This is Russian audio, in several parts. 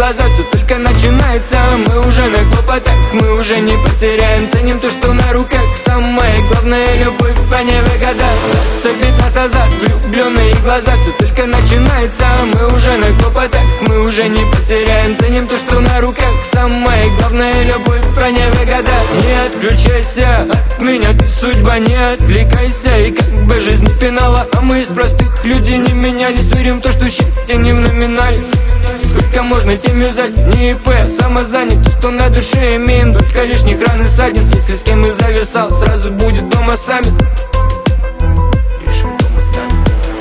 глаза, все только начинается. Мы уже на хлопотах, мы уже не потеряем. Ценим то, что на руках. Самое главное — любовь, а не выгода. Собит нас азарт, влюбленные глаза, все только начинается. Мы уже на хлопотах, мы уже не потеряем. Ценим то, что на руках. Самое главное — любовь, а не выгода. Не отключайся от меня, ты судьба, не отвлекайся. И как бы жизнь не пинала, а мы из простых людей не менялись. Верим в то, что счастье не в номинале. Сколько можно тем юзать, не ИП, самозанят. То, что на душе имеем, только лишних ран и ссадин. Если с кем и зависал, сразу будет дома саммит. Решим дома саммит.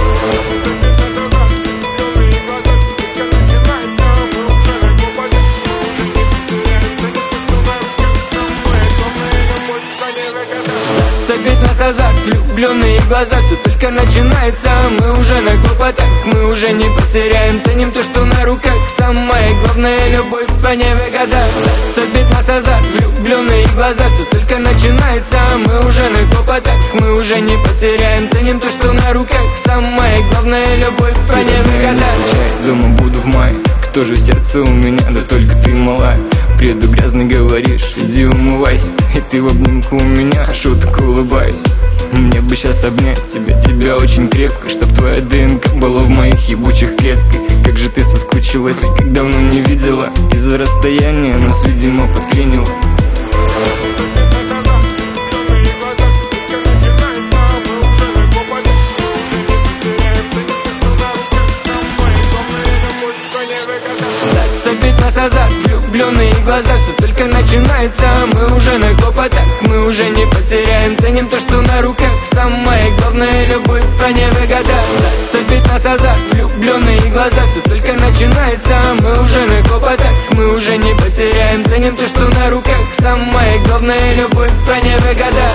Забить нас азарт, влюбленные глаза, все только начинается. Мы уже на хлопотах, мы уже не потеряем. Ценим то, что на руках. Самое главное — любовь, а не выгода. Забить нас азарт, влюбленные глаза, все только начинается. Мы уже на хлопотах, мы уже не потеряем. Ценим то, что на руках. Самое главное — любовь, а не выгода. Дома буду в мае. Кто же сердце у меня, да только ты малая. Приеду грязно, говоришь, иди умывайся. И ты в обнимку у меня, шутку улыбаюсь. Мне бы сейчас обнять тебя очень крепко, чтоб твоя ДНК была в моих ебучих клетках. И как же ты соскучилась, как давно не видела. Из-за расстояния нас, видимо, подклинило. Забить нас азарт, влюбленные глаза, все только начинается. Мы уже на хлопотах, мы уже не потеряем. Ценим то, что на руках. Самое главное — любовь, а не выгода. Забить нас азарт, влюбленные глаза, все только начинается. Мы уже на хлопотах, мы уже не потеряем. Ценим то, что на руках. Самое главное — любовь, а не выгода.